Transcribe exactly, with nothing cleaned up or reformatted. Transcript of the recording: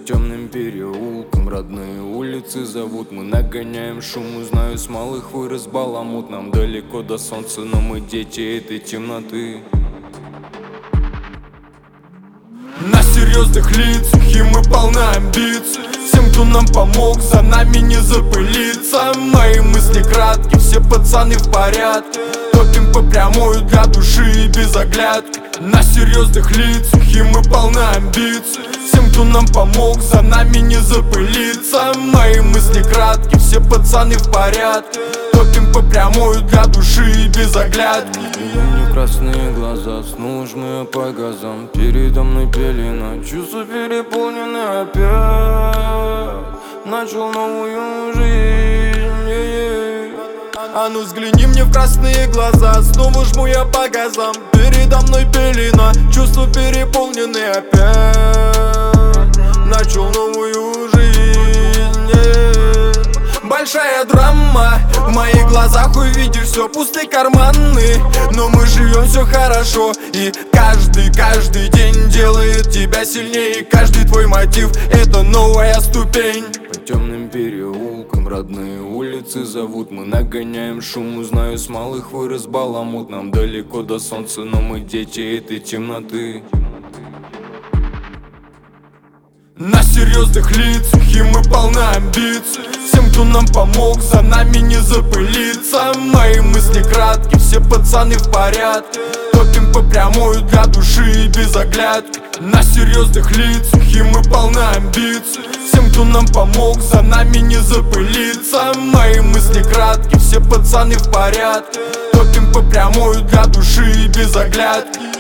темным переулкам родные улицы зовут. Мы нагоняем шум, узнаю, с малых вырос баламут. Нам далеко до солнца, но мы дети этой темноты. На серьезных лицах, и мы полны амбиций. Всем, кто нам помог, за нами не запылиться. Мои мысли краткие, все пацаны в порядке. Топим по прямую для души и без оглядки. На серьезных лицах, и мы полны амбиций. Всем, кто нам помог, за нами не запылиться. Мои мысли краткие, все пацаны в порядке. Топим по прямую для души и без оглядки. Мне красные глаза, снова жму по газам. Передо мной пелена, чувства переполнены опять. Начал новую жизнь. А ну взгляни мне в красные глаза, снова жму я по газам. Передо мной пелена, чувства переполнены опять. Начал новую жизнь. Большая драма, в моих глазах увидишь все пустые карманы. Но мы живем все хорошо, и каждый, каждый день делает тебя сильнее. Каждый твой мотив — это новая ступень. По темным переулкам родные улицы зовут. Мы нагоняем шум, узнаю, с малых вырос баламут. Нам далеко до солнца, но мы дети этой темноты. На серьезных лицах, и мы полны амбиций. Всем, кто нам помог, за нами не запылиться. Мои мысли краткие, все пацаны в порядке. Топим по прямую для души и без оглядки. На серьезных лицах, и мы полны амбиций. Всем, кто нам помог, за нами не запылиться. Мои мысли краткие, все пацаны в порядке. Топим по прямую для души и без оглядки.